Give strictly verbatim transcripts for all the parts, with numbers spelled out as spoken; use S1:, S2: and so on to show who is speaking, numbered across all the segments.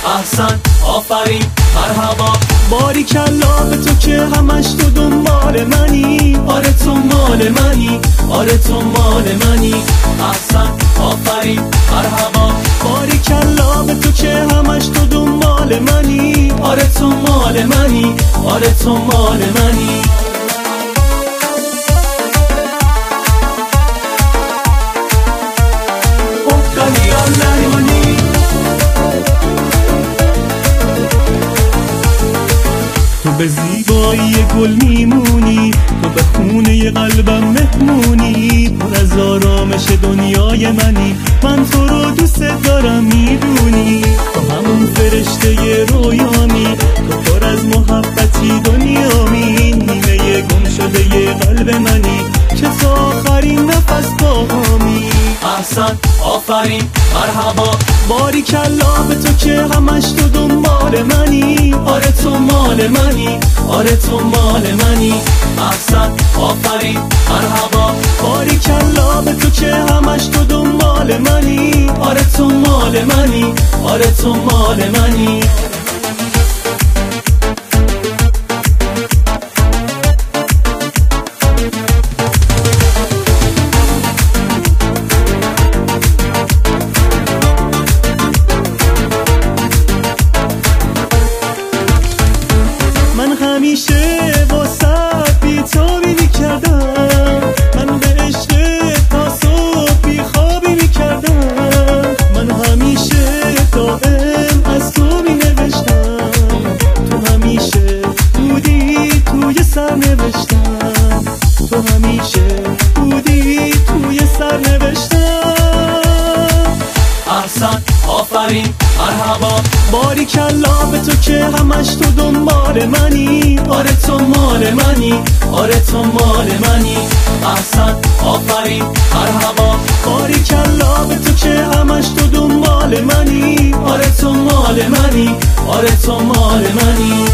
S1: احسن، آفرین، مرحبا.
S2: باریکلا به تو که همش تو دنبال منی.
S1: آره تو مال منی، آره تو مال منی. احسن، آفرین، مرحبا.
S2: باریکلا به تو که همش تو دنبال منی.
S1: آره تو مال منی، آره تو مال منی.
S2: تو به زیبایی گل میمونی، تو به خونه قلبم مهمونی. پر از آرامش دنیای منی، من تو رو دوست دارم میدونی. تو همون فرشته رویامی، تو پر از محبتی دنیامی. نیمه گم شده قلب منی که تا آخرین نفس باهامی.
S1: احسن، آفرین، مرحبا.
S2: باریکلا به تو که همش تو دنبال منی.
S1: آره تو مال منی، آره تو مال منی. احسن، آفرین، مرحبا.
S2: باریکلا به تو که همش تو دنبال منی.
S1: آره تو مال منی، آره تو مال منی.
S2: همیشه واسه بی تابی میکردم، من به عشق تا صبح بی خوابی میکردم. من همیشه دائم از تو می نوشتم، تو همیشه بودی توی سر نوشتم. تو همیشه بودی توی سر نوشتم.
S1: احسن، آفرین، مرحبا.
S2: باریکلا به تو که همش تو دنبال منی.
S1: آره تو مال منی، آره تو مال منی. احسن، آفرین، مرحبا.
S2: باریکلا به تو که همش تو دنبال منی.
S1: آره تو مال منی، آره تو مال منی.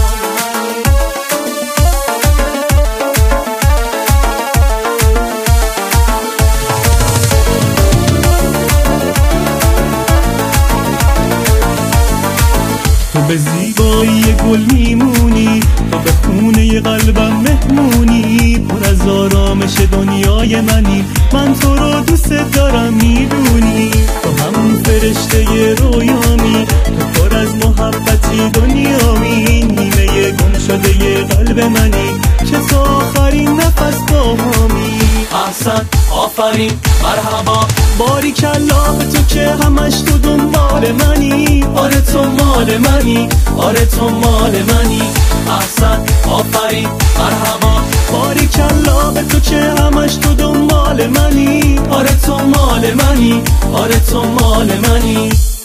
S2: تو به زیبایی گل میمونی، تو به خونه قلبم مهمونی. پر از آرامش دنیای منی، من تو رو دوست دارم میدونی. تو همون فرشته رویامی، تو پر از محبتی دنیامی. نیمه گم شده قلب منی که تا آخرین نفس باهامی.
S1: احسن، آفرین، مرحبا.
S2: باریکلا به تو که همش تو دنبال منی.
S1: آره تو مال منی، آره تو مال منی. احسن، آفرین، مرحبا.
S2: باریکلا به تو که همش تو دنبال منی.
S1: آره تو مال منی، آره تو مال منی.